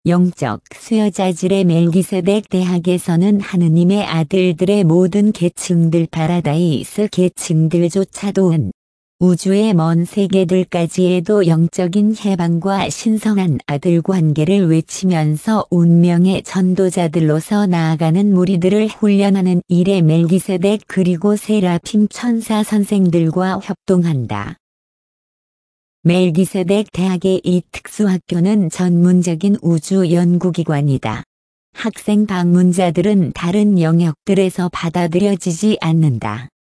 영적 수여자질의 멜기세덱 대학에서는 하느님의 아들들의 모든 계층들 파라다이스 계층들조차도 은 우주의 먼 세계들까지에도 영적인 해방과 신성한 아들 관계를 외치면서 운명의 전도자들로서 나아가는 무리들을 훈련하는 일에 멜기세덱 그리고 세라핌 천사 선생들과 협동한다. 멜기세덱 대학의 이 특수학교는 전문적인 우주 연구기관이다. 학생 방문자들은 다른 영역들에서 받아들여지지 않는다.